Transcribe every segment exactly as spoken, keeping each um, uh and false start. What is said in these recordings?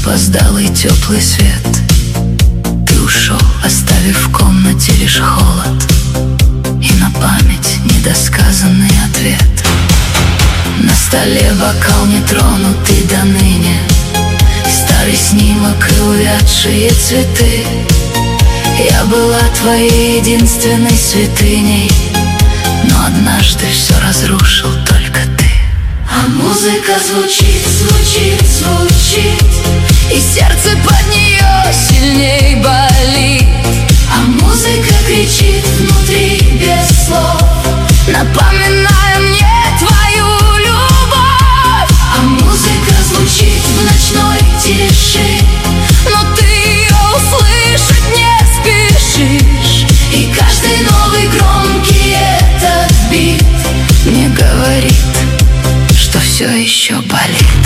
запоздалый теплый свет. Ты ушел, оставив в комнате лишь холод и на память недосказанный ответ. На столе бокал нетронутый до ныне, старый снимок и увядшие цветы. Я была твоей единственной святыней, но однажды все разрушил только ты. А музыка звучит, звучит, звучит, и сердце под нее сильней болит. А музыка кричит внутри без слов, напоминая мне твою любовь. А музыка звучит в ночной тиши, но ты ее услышать не спешишь. И каждый новый громкий этот бит мне говорит, что все еще болит.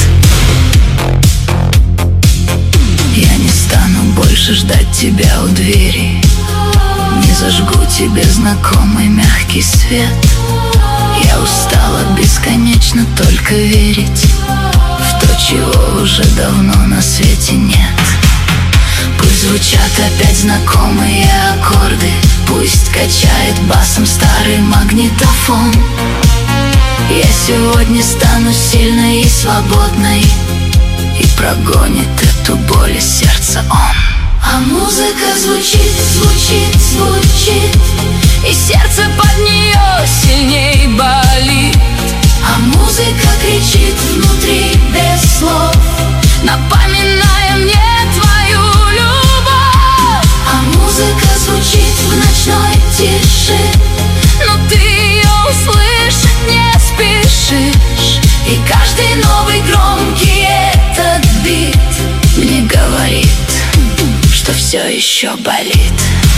Я не стану больше ждать тебя у двери, не зажгу тебе знакомый мягкий свет. Я устала бесконечно только верить в то, чего уже давно на свете нет. Пусть звучат опять знакомые аккорды, пусть качает басом старый магнитофон. Я сегодня стану сильной и свободной, и прогонит эту боль из сердца он. А музыка звучит, звучит, звучит, и сердце под нее сильней болит. А музыка кричит внутри без слов, напоминая мне твою любовь. А музыка звучит в ночной тиши, но ты ее услышать не спешишь. И каждый новый громкий этот бит мне говорит, что все еще болит.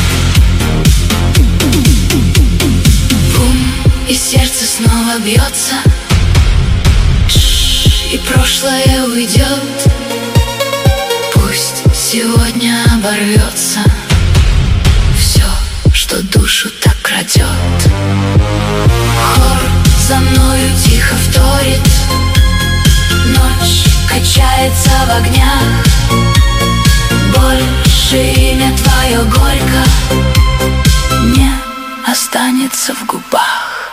Бум, и сердце снова бьется, и прошлое уйдет. Пусть сегодня оборвется все, что душу так крадет. Хор за мною тихо вторит, ночь качается в огнях. Больше имя твое горько не останется в губах.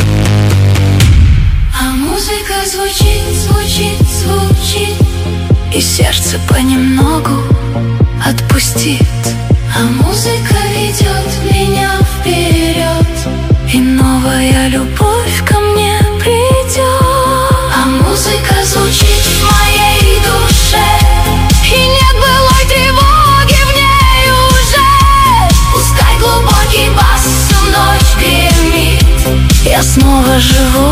А музыка звучит, звучит, звучит, и сердце понемногу отпустит. А музыка ведет меня вперед, и новая любовь ко мне придет. А музыка звучит в моей душе, и нет былой тревоги в ней уже. Пускай глубокий бас всю ночь гремит, я снова живу